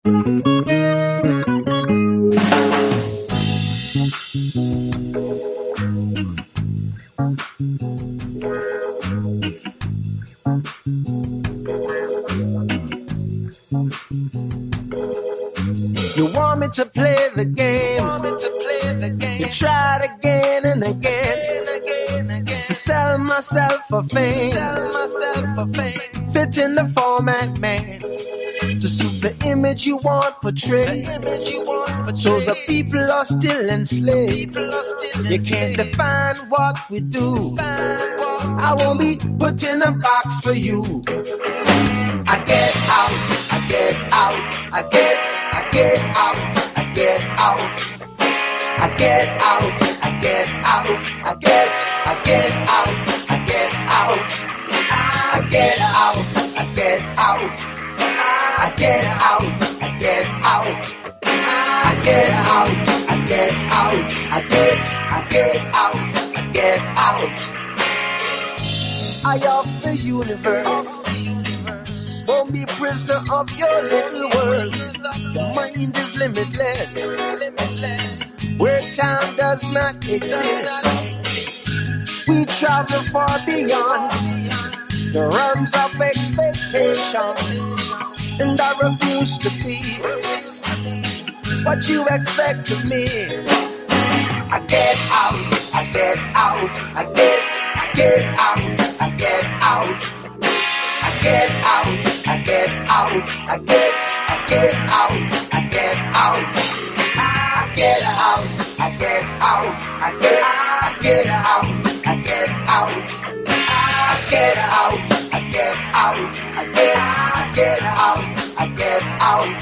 You want me to play the game. You tried again and again to sell myself for fame. Fit in the format, man, to suit the image you want portrayed. So the people are still enslaved. You can't define what we do. I won't be put in a box for you. I get out, I get out, I get out, I get out. I get out, I get out, I get out, I get out. I get out, I get out, I get out, I get out. I get out, I get out, I get out, I get out. Eye of the universe, won't be prisoner of your little world. Your mind is limitless, where time does not exist. We travel far beyond the realms of expectation, and I refuse to be what you expect of me. I get out, I get out, I get out, I get out. I get out, I get out, I get out, I get out. I get out, I get out, I get out, I get out. I get out, I get out, I get out, I get out.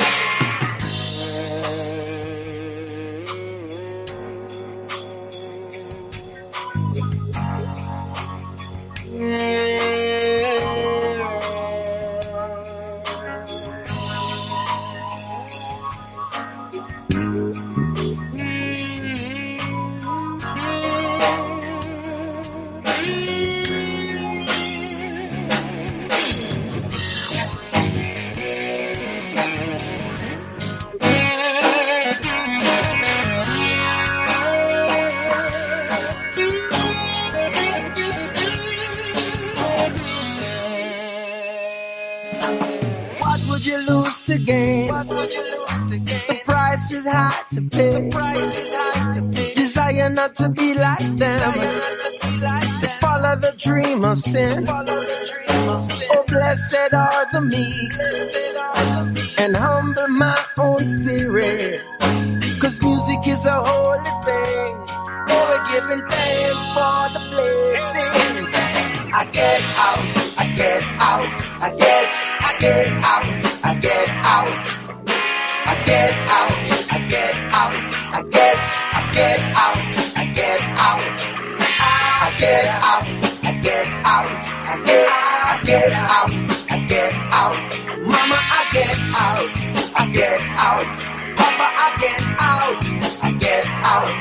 To gain. The price is high to pay. Desire not to be like them, to follow the dream of sin. Oh, blessed are the meek, and humble my own spirit, 'cause music is a holy thing. Oh, we're giving thanks for the blessings. I get out, I get out, I get out, I get out. I get out, I get out, I get out, I get out. I get out, I get out, I get out, I get out. Mama, I get out, I get out. Papa, I get out, I get out.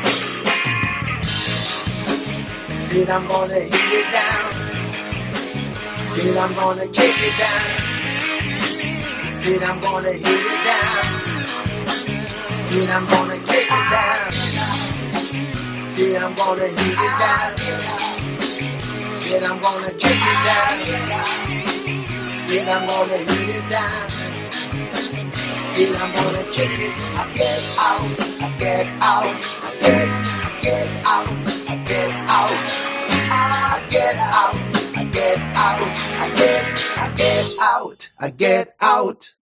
Said I'm gonna hit it down. Said I'm gonna kick it down. Said I'm gonna hit it down. Said I'm gonna kick it down. Said I'm gonna hit it down. Said I'm gonna kick it down. Said I'm gonna hit it down. Said I'm gonna kick it. I get out, I get out, I get out, I get out. I get out, I get out, I get out, I get out.